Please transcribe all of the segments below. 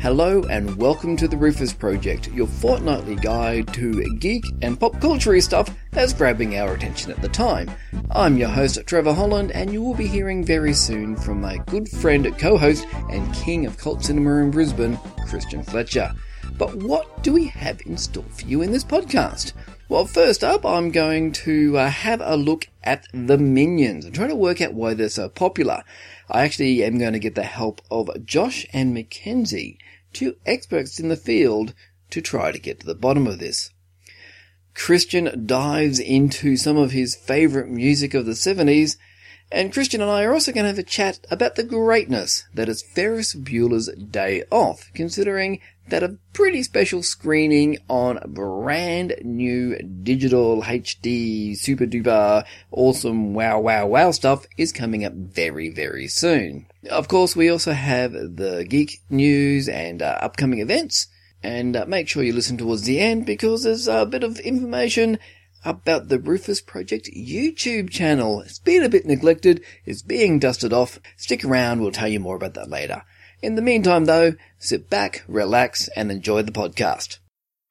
Hello and welcome to the Rufus Project, your fortnightly guide to geek and pop culture stuff that's grabbing our attention at the time. I'm your host, Trevor Holland, and you will be hearing very soon from my good friend, co-host, and king of cult cinema in Brisbane, Christian Fletcher. But what do we have in store for you in this podcast? Well, first up, I'm going to have a look at the Minions and try to work out why they're so popular. I actually am going to get the help of Josh and Mackenzie, two experts in the field, to try to get to the bottom of this. Christian dives into some of his favourite music of the 70s, and Christian and I are also going to have a chat about the greatness that is Ferris Bueller's Day Off, considering that a pretty special screening on brand new digital HD super duper awesome wow stuff is coming up very, very soon. Of course, we also have the geek news and upcoming events, and make sure you listen towards the end because there's a bit of information about the Rufus Project YouTube channel. It's been a bit neglected, it's being dusted off. Stick around, we'll tell you more about that later. In the meantime though, sit back, relax, and enjoy the podcast.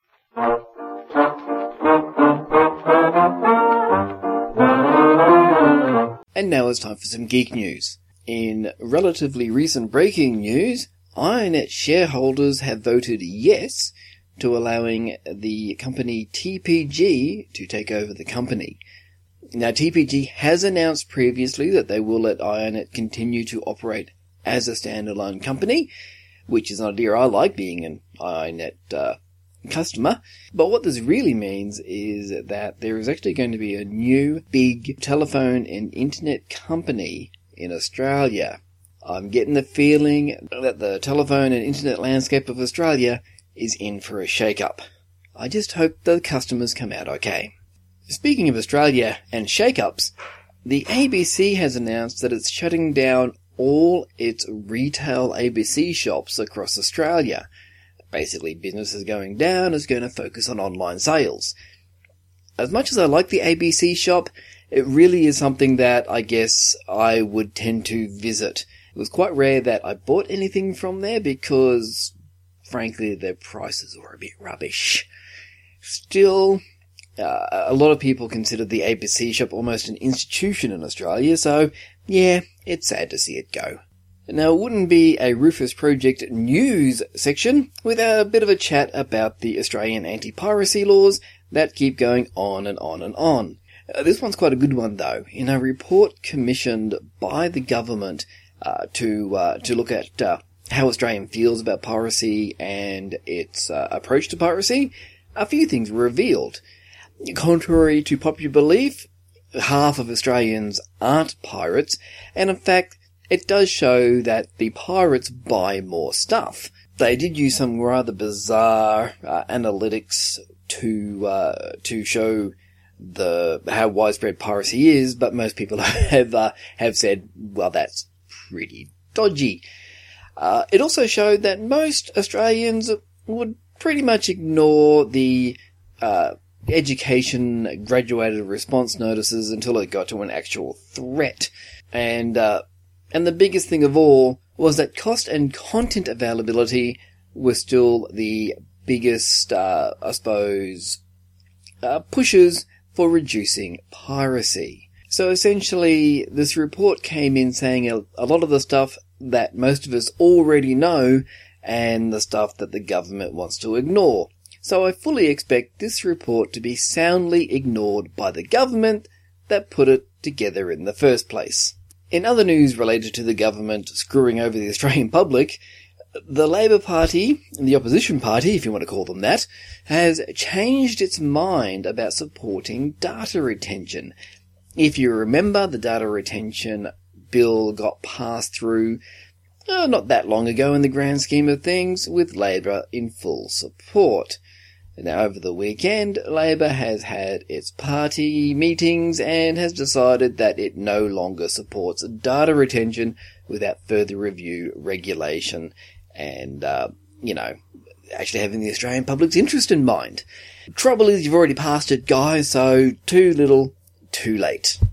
And now it's time for some geek news. In relatively recent breaking news, IronNet shareholders have voted yes to allowing the company TPG to take over the company. Now, TPG has announced previously that they will let IronNet continue to operate as a standalone company, which is an idea I like, being an IronNet customer. But what this really means is that there is actually going to be a new big telephone and internet company in Australia. I'm getting the feeling that the telephone and internet landscape of Australia is in for a shake-up. I just hope the customers come out okay. Speaking of Australia and shake-ups, the ABC has announced that it's shutting down all its retail ABC shops across Australia. Basically, business is going down, it's going to focus on online sales. As much as I like the ABC shop, it really is something that I guess I would tend to visit. It was quite rare that I bought anything from there because, frankly, their prices were a bit rubbish. Still, a lot of people consider the ABC shop almost an institution in Australia, so yeah, it's sad to see it go. Now, it wouldn't be a Rufus Project news section without a bit of a chat about the Australian anti-piracy laws that keep going on and on and on. This one's quite a good one, though. In a report commissioned by the government to look at how Australia feels about piracy and its approach to piracy, a few things were revealed. Contrary to popular belief, half of Australians aren't pirates, and in fact, it does show that the pirates buy more stuff. They did use some rather bizarre analytics to show how widespread piracy is, but most people have said, well, that's pretty dodgy. It also showed that most Australians would pretty much ignore the education graduated response notices until it got to an actual threat. And the biggest thing of all was that cost and content availability were still the biggest, pushes for reducing piracy. So essentially, this report came in saying a lot of the stuff that most of us already know and the stuff that the government wants to ignore. So I fully expect this report to be soundly ignored by the government that put it together in the first place. In other news related to the government screwing over the Australian public, the Labor Party, the opposition party, if you want to call them that, has changed its mind about supporting data retention. If you remember, the data retention bill got passed through not that long ago in the grand scheme of things, with Labor in full support. Now, over the weekend, Labor has had its party meetings and has decided that it no longer supports data retention without further review, regulation, and, actually having the Australian public's interest in mind. Trouble is, you've already passed it, guys, so too little, too late.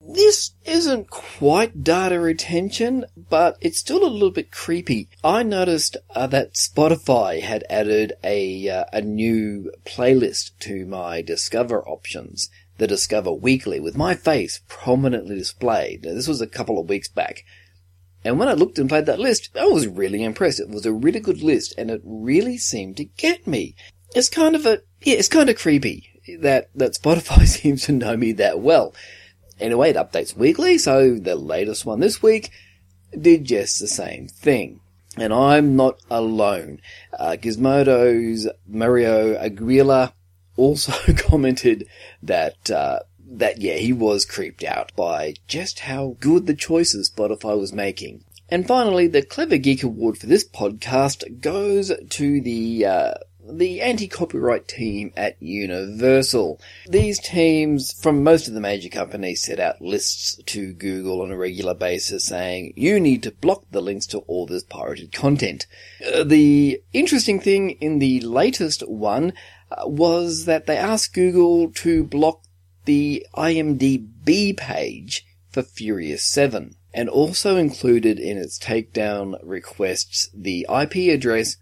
This isn't quite data retention, but it's still a little bit creepy. I noticed that Spotify had added a new playlist to my Discover options, the Discover Weekly, with my face prominently displayed. Now, this was a couple of weeks back. And when I looked and played that list, I was really impressed. It was a really good list, and it really seemed to get me. It's kind of creepy that Spotify seems to know me that well. Anyway, it updates weekly, so the latest one this week did just the same thing. And I'm not alone. Gizmodo's Mario Aguila also commented that he was creeped out by just how good the choices Spotify was making. And finally, the Clever Geek Award for this podcast goes to the anti-copyright team at Universal. These teams from most of the major companies set out lists to Google on a regular basis saying, you need to block the links to all this pirated content. The interesting thing in the latest one was that they asked Google to block the IMDb page for Furious 7, and also included in its takedown requests the IP address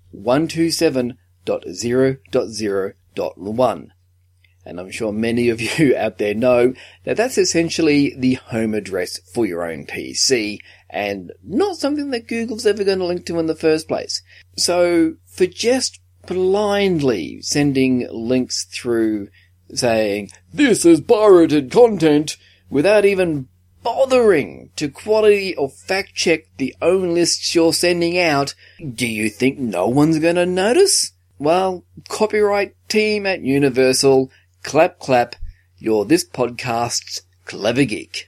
127.0.0.1. And I'm sure many of you out there know that that's essentially the home address for your own PC, and not something that Google's ever going to link to in the first place. So, for just blindly sending links through saying, this is pirated content, without even bothering to quality or fact check the own lists you're sending out, do you think no one's going to notice? Well, copyright team at Universal, clap clap, you're this podcast's Clever Geek.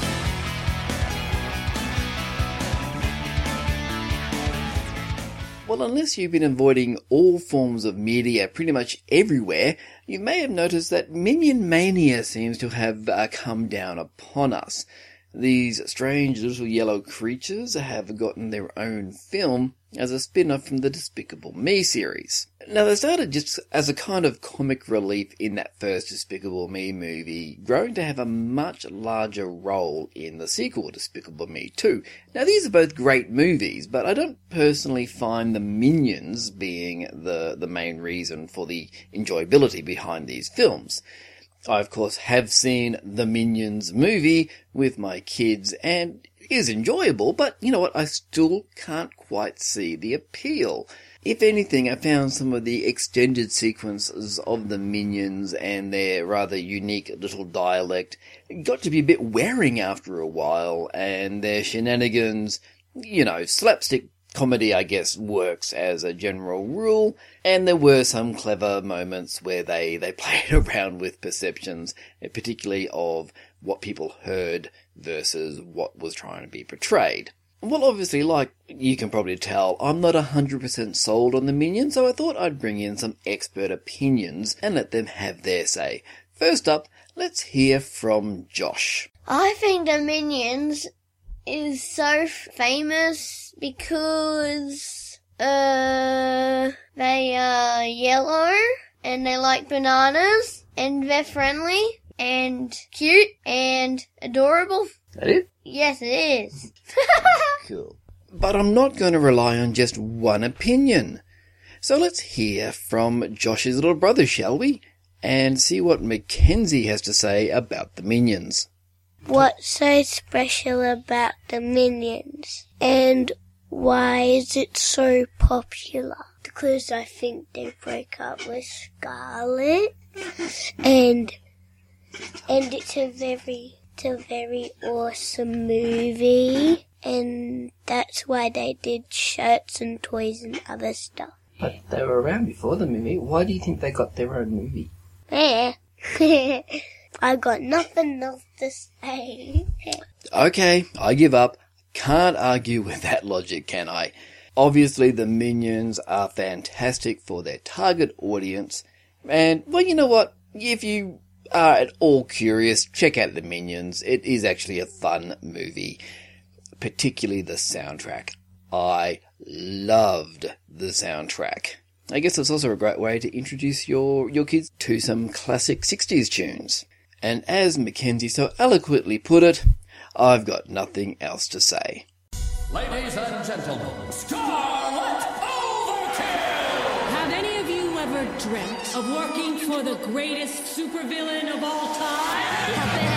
Well, unless you've been avoiding all forms of media pretty much everywhere, you may have noticed that Minion Mania seems to have come down upon us. These strange little yellow creatures have gotten their own film as a spin-off from the Despicable Me series. Now, they started just as a kind of comic relief in that first Despicable Me movie, growing to have a much larger role in the sequel, Despicable Me 2. Now, these are both great movies, but I don't personally find the Minions being the main reason for the enjoyability behind these films. I, of course, have seen the Minions movie with my kids, and it is enjoyable, but you know what, I still can't quite see the appeal. If anything, I found some of the extended sequences of the Minions and their rather unique little dialect got to be a bit wearing after a while, and their shenanigans, slapstick comedy, I guess, works as a general rule, and there were some clever moments where they played around with perceptions, particularly of what people heard versus what was trying to be portrayed. Well, obviously, like you can probably tell, I'm not 100% sold on the Minions, so I thought I'd bring in some expert opinions and let them have their say. First up, let's hear from Josh. I think the Minions is so famous because they are yellow and they like bananas and they're friendly and cute and adorable. That it? Yes, it is. Cool. But I'm not going to rely on just one opinion. So let's hear from Josh's little brother, shall we? And see what Mackenzie has to say about the Minions. What's so special about the Minions? And why is it so popular? Because I think they broke up with Scarlet. And it's a very awesome movie. And that's why they did shirts and toys and other stuff. But they were around before the movie. Why do you think they got their own movie? Yeah. I got nothing else to say. Okay, I give up. Can't argue with that logic, can I? Obviously, the Minions are fantastic for their target audience. And, well, you know what? If you are at all curious, check out the Minions. It is actually a fun movie. Particularly the soundtrack. I loved the soundtrack. I guess it's also a great way to introduce your kids to some classic 60s tunes. And as Mackenzie so eloquently put it, I've got nothing else to say. Ladies and gentlemen, Scarlet Overkill! Have any of you ever dreamt of working for the greatest supervillain of all time?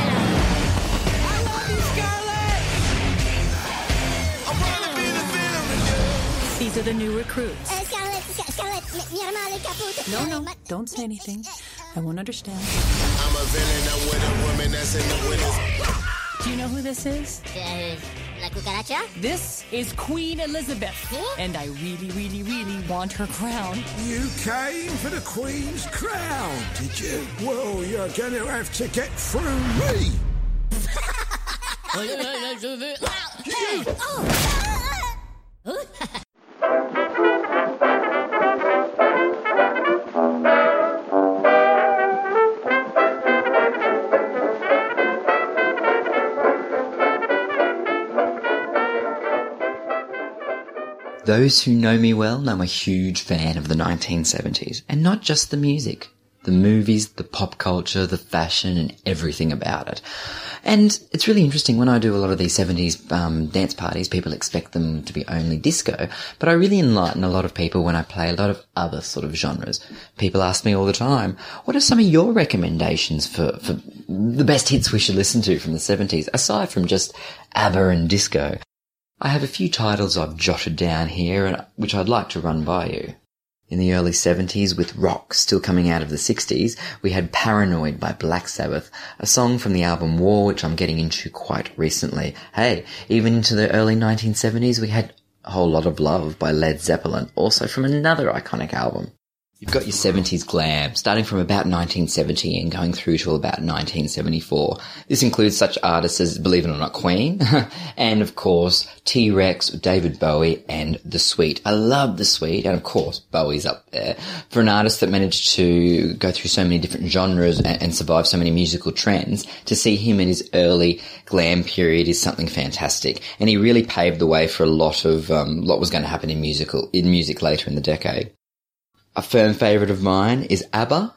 I love you, Scarlet! I'm proud to be the villain with you. These are the new recruits. Scarlet, No, don't say anything. I won't understand. I'm a villain, I'm with a woman that's in the winners. Do you know who this is? La cucaracha? This is Queen Elizabeth. And I really, really, really want her crown. You came for the Queen's crown, did you? Well, you're going to have to get through me. Those who know me well know I'm a huge fan of the 1970s, and not just the music. The movies, the pop culture, the fashion, and everything about it. And it's really interesting, when I do a lot of these 70s dance parties, people expect them to be only disco, but I really enlighten a lot of people when I play a lot of other sort of genres. People ask me all the time, what are some of your recommendations for the best hits we should listen to from the 70s, aside from just ABBA and disco? I have a few titles I've jotted down here, which I'd like to run by you. In the early 70s, with rock still coming out of the 60s, we had Paranoid by Black Sabbath, a song from the album War, which I'm getting into quite recently. Hey, even into the early 1970s, we had A Whole Lot of Love by Led Zeppelin, also from another iconic album. You've got your 70s glam, starting from about 1970 and going through to about 1974. This includes such artists as, believe it or not, Queen, and of course, T-Rex, David Bowie, and The Sweet. I love The Sweet, and of course, Bowie's up there. For an artist that managed to go through so many different genres and survive so many musical trends, to see him in his early glam period is something fantastic. And he really paved the way for a lot of what was going to happen in music later in the decade. A firm favourite of mine is ABBA.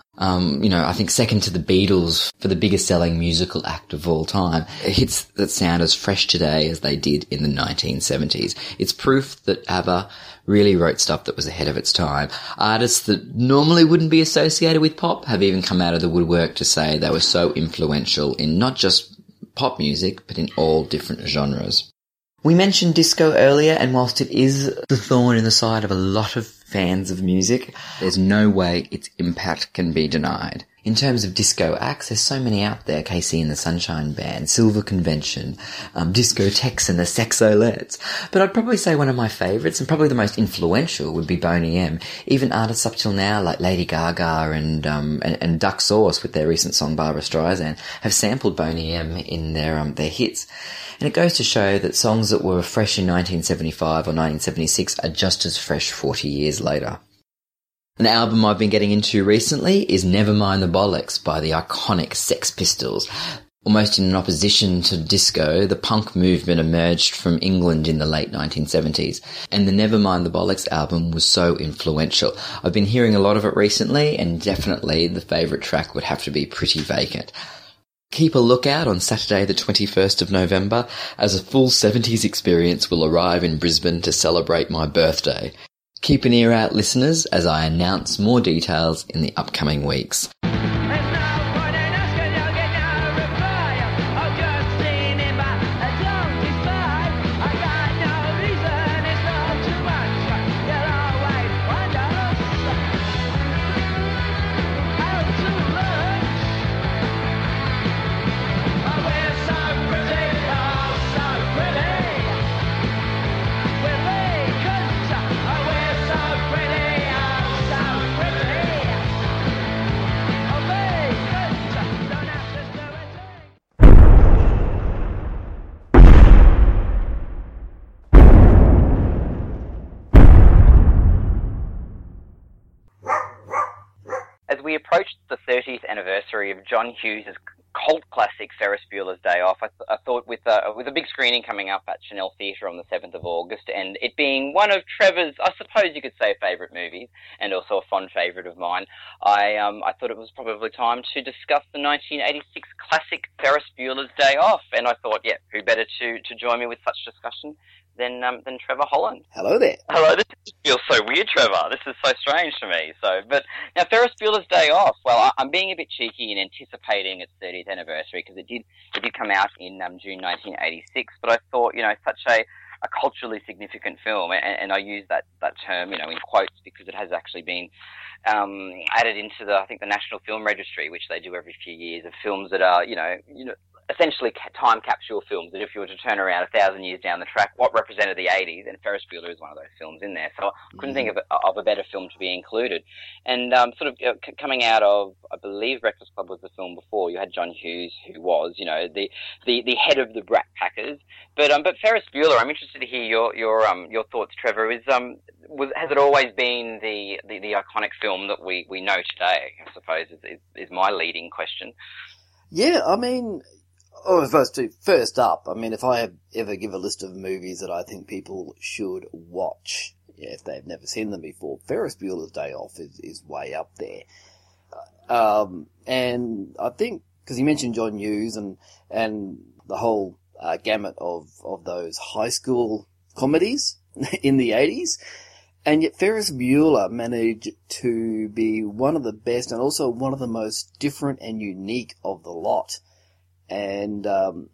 I think second to the Beatles for the biggest selling musical act of all time. Hits that sound as fresh today as they did in the 1970s. It's proof that ABBA really wrote stuff that was ahead of its time. Artists that normally wouldn't be associated with pop have even come out of the woodwork to say they were so influential in not just pop music, but in all different genres. We mentioned disco earlier, and whilst it is the thorn in the side of a lot of fans of music, there's no way its impact can be denied. In terms of disco acts, there's so many out there. KC and the Sunshine Band, Silver Convention, Discotheques and the Sexolettes. But I'd probably say one of my favourites, and probably the most influential, would be Boney M. Even artists up till now, like Lady Gaga and Duck Sauce with their recent song Barbra Streisand, have sampled Boney M in their hits. And it goes to show that songs that were fresh in 1975 or 1976 are just as fresh 40 years later. An album I've been getting into recently is Nevermind the Bollocks by the iconic Sex Pistols. Almost in opposition to disco, the punk movement emerged from England in the late 1970s, and the Nevermind the Bollocks album was so influential. I've been hearing a lot of it recently, and definitely the favourite track would have to be Pretty Vacant. Keep a lookout on Saturday the 21st of November, as a full 70s experience will arrive in Brisbane to celebrate my birthday. Keep an ear out, listeners, as I announce more details in the upcoming weeks. As we approach the 30th anniversary of John Hughes' cult classic Ferris Bueller's Day Off. I thought with a big screening coming up at Chanel Theatre on the 7th of August, and it being one of Trevor's, I suppose you could say, favourite movies, and also a fond favourite of mine, I thought it was probably time to discuss the 1986 classic Ferris Bueller's Day Off, and I thought, yeah, who better to join me with such discussion than Trevor Holland. Hello there. Hello, this feels so weird, Trevor. This is so strange to me. But now Ferris Bueller's Day Off. Well, I'm being a bit cheeky in anticipating its 30th anniversary because it did come out in June 1986. But I thought, such a culturally significant film, and I use that term, in quotes, because it has actually been added into the National Film Registry, which they do every few years, of films that are, essentially time capsule films, that if you were to turn around 1,000 years down the track, what represented the 80s, and Ferris Bueller is one of those films in there. So I couldn't think of a better film to be included. And coming out of, I believe Breakfast Club was the film before, you had John Hughes, who was, the head of the Brat Packers. But Ferris Bueller, I'm interested to hear your thoughts, Trevor. Has it always been the iconic film that we know today, I suppose, is my leading question. Yeah, first up, if I ever give a list of movies that I think people should watch, if they've never seen them before, Ferris Bueller's Day Off is way up there. And I think, because you mentioned John Hughes and the whole gamut of those high school comedies in the 80s, and yet Ferris Bueller managed to be one of the best and also one of the most different and unique of the lot. And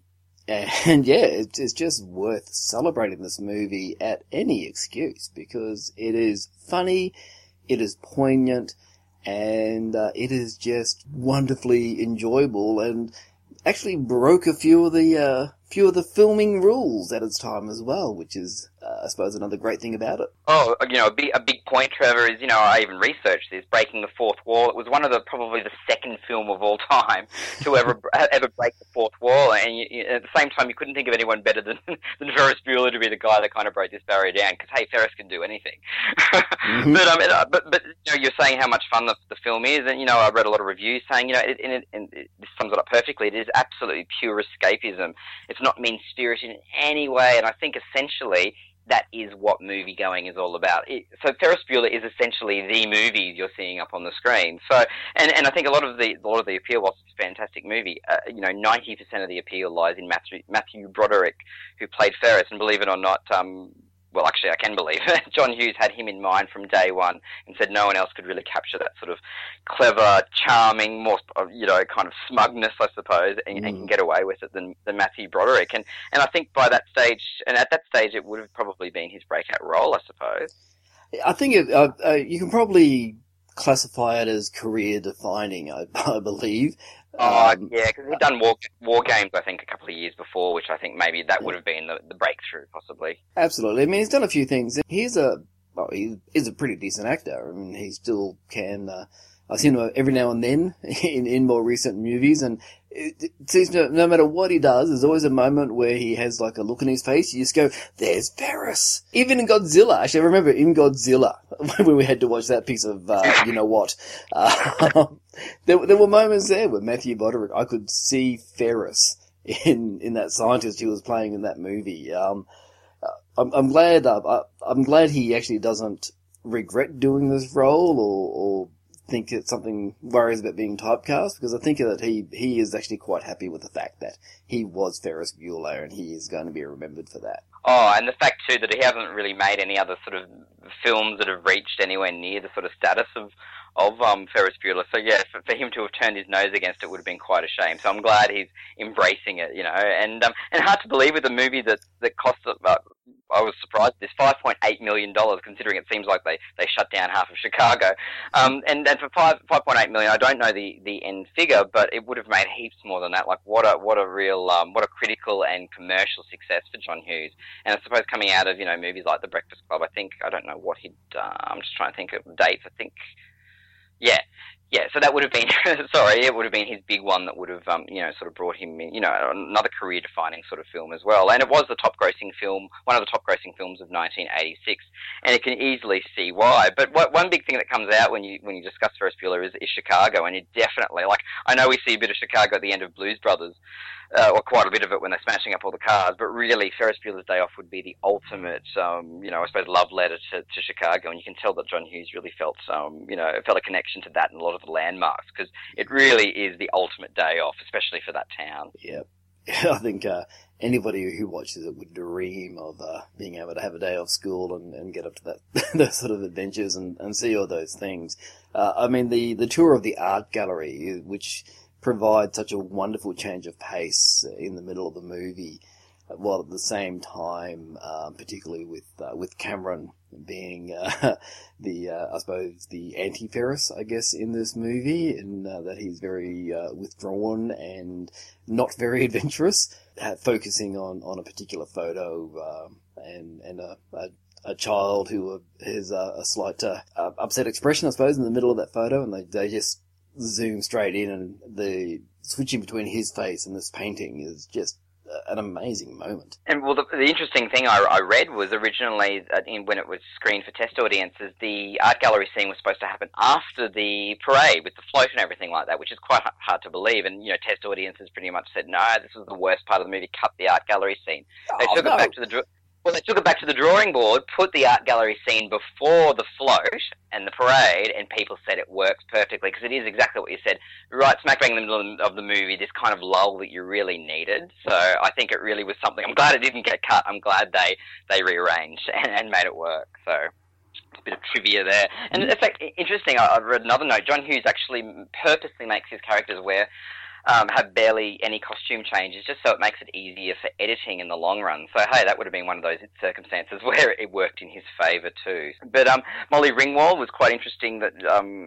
yeah, it's just worth celebrating this movie at any excuse, because it is funny, it is poignant, and it is just wonderfully enjoyable, and actually broke a few of the filming rules at its time as well, which is, I suppose, another great thing about it. Oh, a big point, Trevor, is, I even researched this, breaking the fourth wall. It was one of probably the second film of all time to ever break the fourth wall, and at the same time, you couldn't think of anyone better than Ferris Bueller to be the guy that kind of broke this barrier down, because, hey, Ferris can do anything. Mm-hmm. But you're saying how much fun the film is, and, I read a lot of reviews saying, this sums it up perfectly, it is absolutely pure escapism. It's not mean-spirited in any way, and I think essentially that is what movie-going is all about. So Ferris Bueller is essentially the movie you're seeing up on the screen. So, and I think a lot of the appeal, whilst it's a fantastic movie, 90% of the appeal lies in Matthew Broderick, who played Ferris, and believe it or not, well, actually, I can believe it. John Hughes had him in mind from day one and said no one else could really capture that sort of clever, charming, more, kind of smugness, I suppose, and can get away with it than Matthew Broderick. And I think by that stage, and at that stage, it would have probably been his breakout role, I suppose. I think you can probably classify it as career-defining, I believe. Yeah, because he'd done War Games, I think, a couple of years before, which I think maybe that would have been the breakthrough, possibly. Absolutely. He's done a few things. He's a pretty decent actor. He still can. I've seen him every now and then in more recent movies, and it seems no matter what he does, there's always a moment where he has like a look in his face. You just go, "There's Ferris." Even in Godzilla, actually, I remember in Godzilla when we had to watch that piece of you know what. There were moments there where Matthew Broderick, I could see Ferris in that scientist he was playing in that movie. I'm glad he actually doesn't regret doing this role or think it's something worries about being typecast, because I think that he is actually quite happy with the fact that he was Ferris Bueller and he is going to be remembered for that. Oh, and the fact too that he hasn't really made any other sort of films that have reached anywhere near the sort of status of Ferris Bueller. So yeah, for him to have turned his nose against it would have been quite a shame. So I'm glad he's embracing it, and hard to believe with a movie that cost I was surprised at this, $5.8 million, considering it seems like they shut down half of Chicago. And for $5.8 million, I don't know the end figure, but it would have made heaps more than that. Like what a real, what a critical and commercial success for John Hughes. And I suppose coming out of, movies like The Breakfast Club, I don't know what I'm just trying to think of dates. Yeah, so that would have been, it would have been his big one that would have, sort of brought him, another career-defining sort of film as well. And it was the top-grossing film, one of the top-grossing films of 1986, and you can easily see why. But one big thing that comes out when you discuss Ferris Bueller is Chicago, and you definitely, I know we see a bit of Chicago at the end of Blues Brothers, or quite a bit of it when they're smashing up all the cars, but really Ferris Bueller's Day Off would be the ultimate, I suppose, love letter to Chicago, and you can tell that John Hughes really felt a connection to that and a lot of the landmarks, because it really is the ultimate day off, especially for that town. Yeah. I think anybody who watches it would dream of being able to have a day off school and get up to those sort of adventures and see all those things. The tour of the art gallery, which provides such a wonderful change of pace in the middle of the movie, while at the same time, particularly with Cameron being I suppose the anti-Ferris, I guess, in this movie, in that he's very withdrawn and not very adventurous, focusing on a particular photo and a child who has a slight upset expression, I suppose, in the middle of that photo, and they just zoom straight in, and the switching between his face and this painting is just an amazing moment. And well, the interesting thing I read was originally when it was screened for test audiences, the art gallery scene was supposed to happen after the parade with the float and everything like that, which is quite hard to believe. And test audiences pretty much said, no, this was the worst part of the movie. Cut the art gallery scene. They took it back to the. They took it back to the drawing board, put the art gallery scene before the float and the parade, and people said it works perfectly, because it is exactly what you said, right smack bang in the middle of the movie, this kind of lull that you really needed. So I think it really was something. I'm glad it didn't get cut. I'm glad they rearranged and made it work. So a bit of trivia there. And in fact, interesting, I've read another note. John Hughes actually purposely makes his characters have barely any costume changes, just so it makes it easier for editing in the long run. So, hey, that would have been one of those circumstances where it worked in his favour too. But Molly Ringwald was quite interesting. That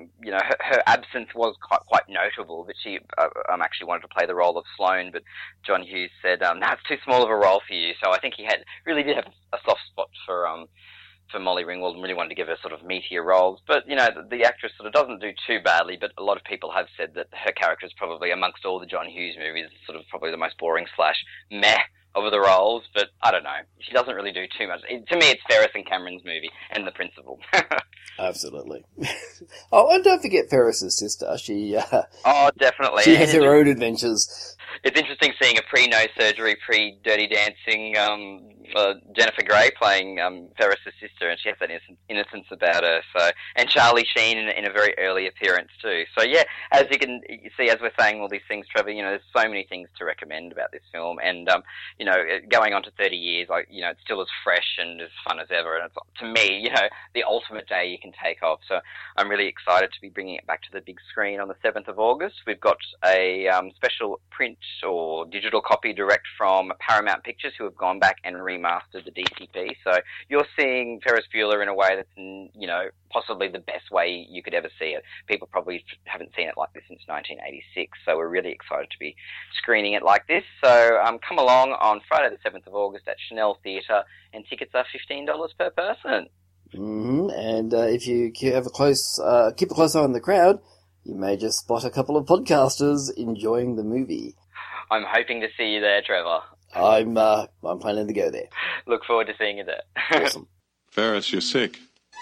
her absence was quite notable. But she actually wanted to play the role of Sloane, but John Hughes said, "That's too small of a role for you." So I think he really did have a soft spot for Molly Ringwald and really wanted to give her sort of meatier roles. But, the actress sort of doesn't do too badly, but a lot of people have said that her character is probably, amongst all the John Hughes movies, sort of probably the most boring / meh of the roles. But I don't know. She doesn't really do too much. To me, it's Ferris and Cameron's movie and the principal. Absolutely. Oh, and don't forget Ferris's sister. She definitely. She has her own adventures. It's interesting seeing a pre-nose surgery, pre-Dirty Dancing Jennifer Grey playing Ferris's sister, and she has that innocence about her. So, and Charlie Sheen in a very early appearance too. So yeah, as you can see, as we're saying all these things, Trevor, there's so many things to recommend about this film, and going on to 30 years, it's still as fresh and as fun as ever. And it's, to me, the ultimate day you can take off. So I'm really excited to be bringing it back to the big screen on the 7th of August. We've got a special print or digital copy direct from Paramount Pictures, who have gone back and remastered the DCP. So you're seeing Ferris Bueller in a way that's, possibly the best way you could ever see it. People probably haven't seen it like this since 1986, so we're really excited to be screening it like this. So come along on Friday the 7th of August at Chanel Theatre, and tickets are $15 per person. Mm-hmm. And if you have keep a close eye on the crowd, you may just spot a couple of podcasters enjoying the movie. I'm hoping to see you there, Trevor. I'm planning to go there. Look forward to seeing you there. Awesome. Ferris, you're sick.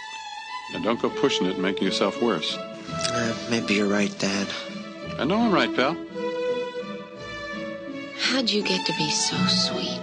And don't go pushing it and making yourself worse. Maybe you're right, Dad. I know I'm right, pal. How'd you get to be so sweet?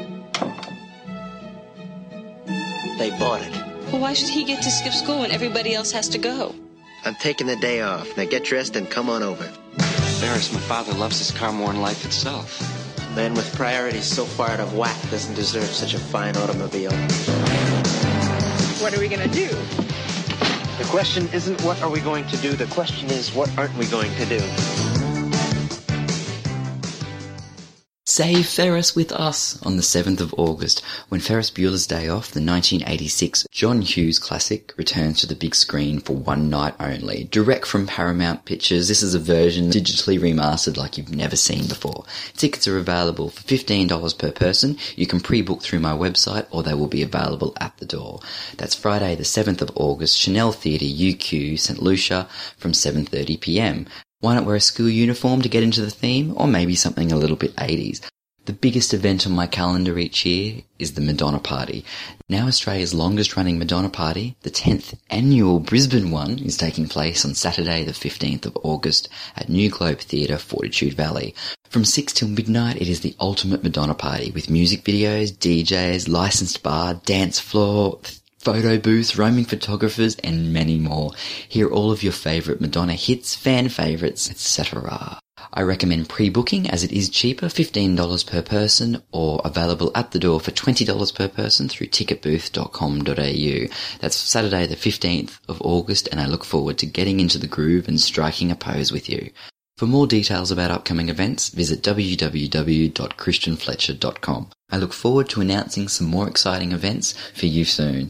They bought it. Well, why should he get to skip school when everybody else has to go? I'm taking the day off. Now get dressed and come on over. Ferris, my father loves his car more than life itself. A man with priorities so far out of whack doesn't deserve such a fine automobile. What are we going to do? The question isn't what are we going to do. The question is what aren't we going to do? Save Ferris with us on the 7th of August when Ferris Bueller's Day Off, the 1986 John Hughes classic, returns to the big screen for one night only. Direct from Paramount Pictures, this is a version digitally remastered like you've never seen before. Tickets are available for $15 per person. You can pre-book through my website or they will be available at the door. That's Friday the 7th of August, Chanel Theatre, UQ, St Lucia from 7:30pm. Why not wear a school uniform to get into the theme, or maybe something a little bit 80s? The biggest event on my calendar each year is the Madonna Party. Now Australia's longest running Madonna Party, the 10th annual Brisbane one, is taking place on Saturday the 15th of August at New Globe Theatre, Fortitude Valley. From 6 till midnight, it is the ultimate Madonna Party with music videos, DJs, licensed bar, dance floor, photo booth, roaming photographers, and many more. Hear all of your favourite Madonna hits, fan favourites, etc. I recommend pre-booking as it is cheaper, $15 per person, or available at the door for $20 per person through ticketbooth.com.au. That's Saturday the 15th of August, and I look forward to getting into the groove and striking a pose with you. For more details about upcoming events, visit www.christianfletcher.com. I look forward to announcing some more exciting events for you soon.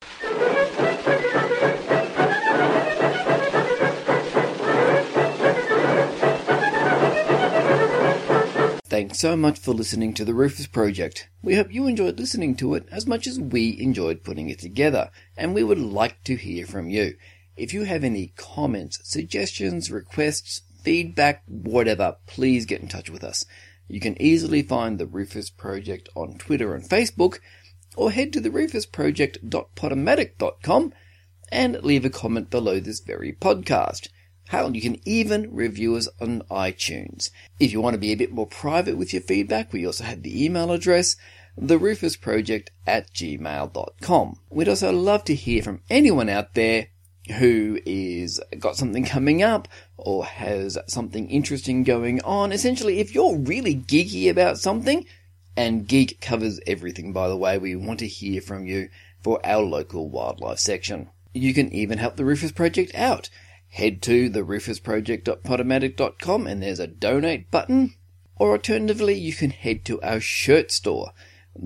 Thanks so much for listening to the Rufus Project. We hope you enjoyed listening to it as much as we enjoyed putting it together, and we would like to hear from you. If you have any comments, suggestions, requests, feedback, whatever, please get in touch with us. You can easily find the Rufus Project on Twitter and Facebook, or head to the rufusproject.podomatic.com and leave a comment below this very podcast. Hell, you can even review us on iTunes. If you want to be a bit more private with your feedback, we also have the email address, therufusproject@gmail.com. We'd also love to hear from anyone out there who is got something coming up or has something interesting going on. Essentially, if you're really geeky about something, and geek covers everything, by the way, we want to hear from you for our local wildlife section. You can even help the Rufus Project out. Head to therufusproject.podomatic.com and there's a donate button. Or alternatively, you can head to our shirt store,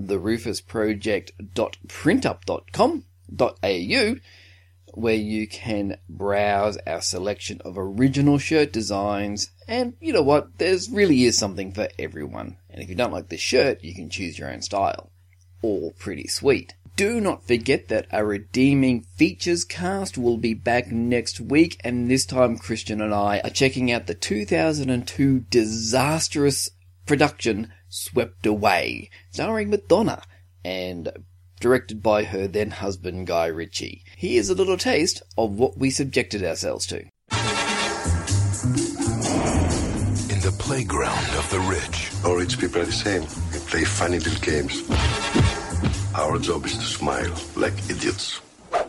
therufusproject.printup.com.au, where you can browse our selection of original shirt designs. And you know what? There's really is something for everyone. And if you don't like the shirt, you can choose your own style. All pretty sweet. Do not forget that our Redeeming Features cast will be back next week, and this time Christian and I are checking out the 2002 disastrous production Swept Away, starring Madonna, and directed by her then-husband Guy Ritchie. Here's a little taste of what we subjected ourselves to. In the playground of the rich. All rich people are the same. They play funny little games. Our job is to smile like idiots.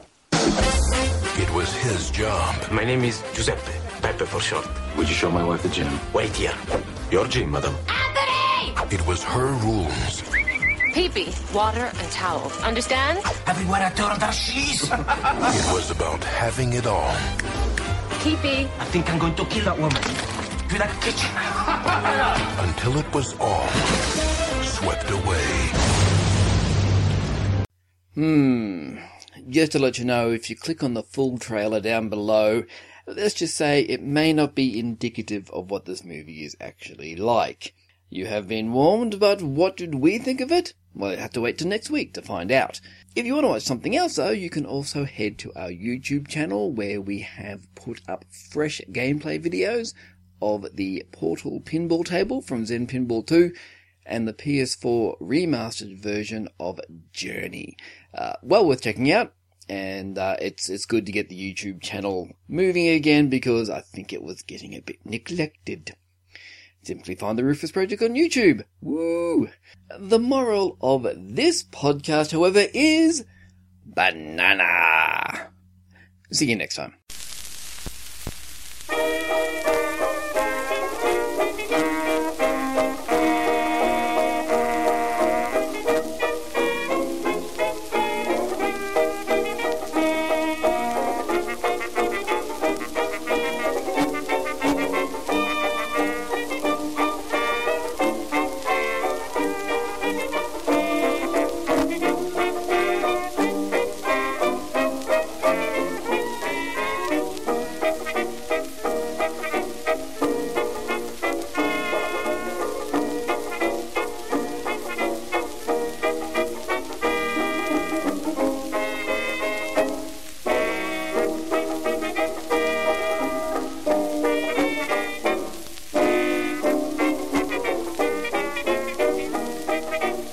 It was his job. My name is Giuseppe, Pepe for short. Would you show my wife the gym? Wait here. Your gym, madam. Anthony! It was her rules. Pee-pee, water, and towels. Understand? Everywhere I turn, there's cheese. It was about having it all. Pee-pee. I think I'm going to kill that woman. To that kitchen. Until it was all swept away. Just to let you know, if you click on the full trailer down below, let's just say it may not be indicative of what this movie is actually like. You have been warned, but what did we think of it? Well, you have to wait till next week to find out. If you want to watch something else though, you can also head to our YouTube channel where we have put up fresh gameplay videos of the Portal pinball table from Zen Pinball 2 and the PS4 remastered version of Journey. Well worth checking out, and it's good to get the YouTube channel moving again because I think it was getting a bit neglected. Simply find the Rufus Project on YouTube. Woo! The moral of this podcast, however, is banana. See you next time.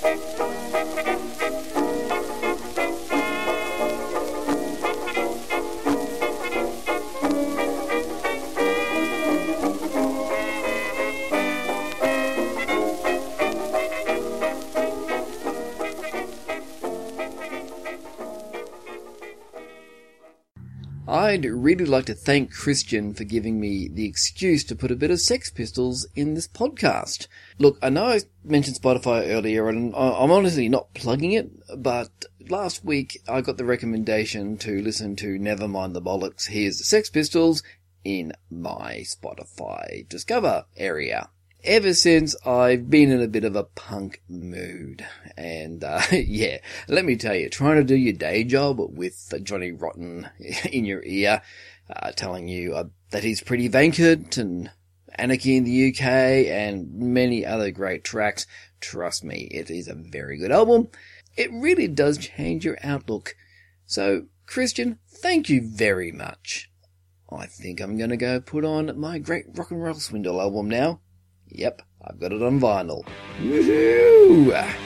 I'd really like to thank Christian for giving me the excuse to put a bit of Sex Pistols in this podcast. Look, I know I mentioned Spotify earlier, and I'm honestly not plugging it, but last week I got the recommendation to listen to Nevermind the Bollocks, Here's the Sex Pistols in my Spotify Discover area. Ever since, I've been in a bit of a punk mood. And, yeah, let me tell you, trying to do your day job with Johnny Rotten in your ear, telling you that he's pretty vacant, and Anarchy in the UK, and many other great tracks, trust me, it is a very good album. It really does change your outlook. So, Christian, thank you very much. I think I'm gonna go put on my Great Rock and Roll Swindle album now. Yep, I've got it on vinyl. Woohoo!